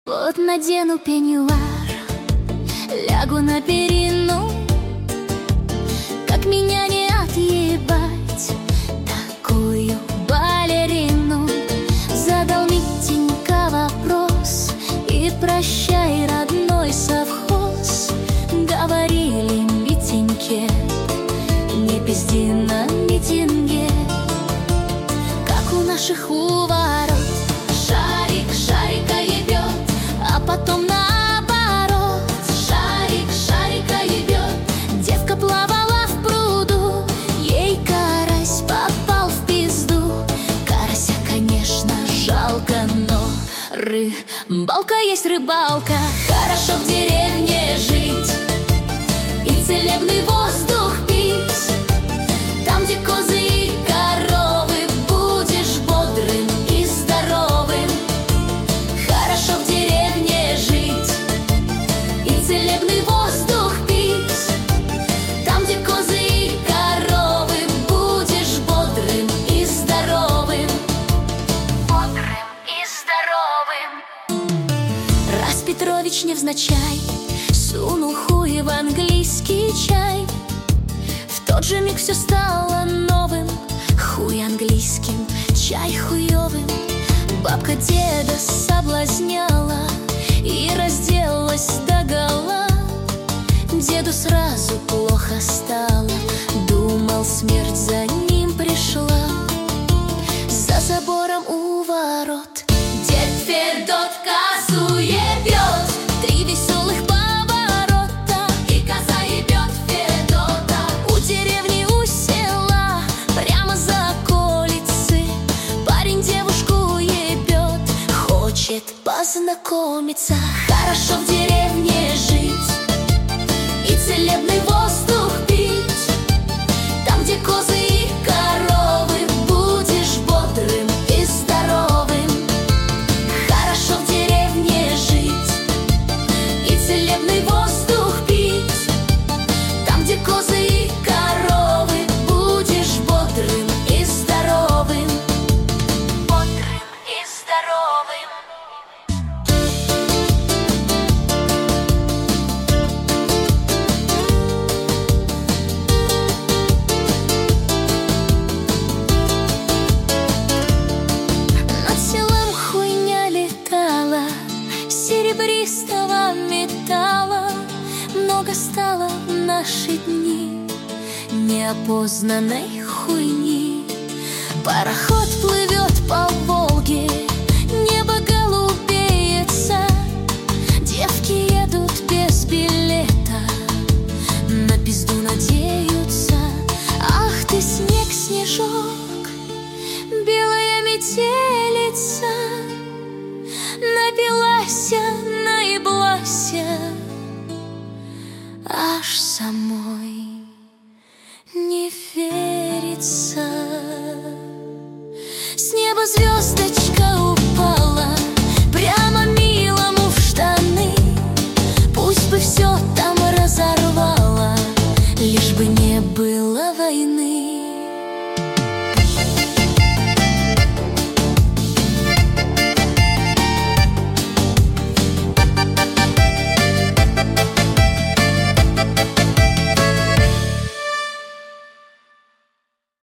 Вот надену пеньюар, лягу на перину. Как меня не отъебать такую балерину? Задал Митенька вопрос: и прощай, родной совхоз. Говорили Митеньке: не пизди на митинге. Как у наших у ворот шарик шарика ебет, а потом наоборот шарик шарика ебет. Девка плавала в пруду, ей карась попал в пизду. Карася, конечно, жалко, но рыбалка есть рыбалка. Хорошо в деревне жить и целебный воздух пить. Там, где козы и коровы, будешь бодрым и здоровым. Хорошо в деревне жить и целебный воздух пить. Там, где козы и коровы, будешь бодрым и здоровым. Бодрым и здоровым. Раз Петрович невзначай сунул хуй в английский чай, в тот же миг все стало новым. Хуй английским, чай хуёвым. Бабка деда соблазняла и разделась догола. Деду сразу плохо стало, думал, смерть за ним пришла. За забором у ворот дед Федот козу ебет. Три веселых поворота, и коза ебет Федота. У деревни, у села, прямо за околицы, парень девушку ебет, хочет познакомиться. Хорошо в деревне жить и целебный воздух пить. Там, где козы и коровы, будешь бодрым и здоровым. Хорошо в деревне жить и целебный воздух пить. Там, где козы и коровы, будешь бодрым и здоровым. Бодрым и здоровым. Над селом хуйня летала, серебристого металла много стало в наши дни неопознанной хуйни. Пароход плывет по Волге, небо голубеется, девки едут без билета, на пизду надеются. Ах ты, снег, снежок, белая метелица, напилася, наеблася, аж самой не верится. С неба звездочки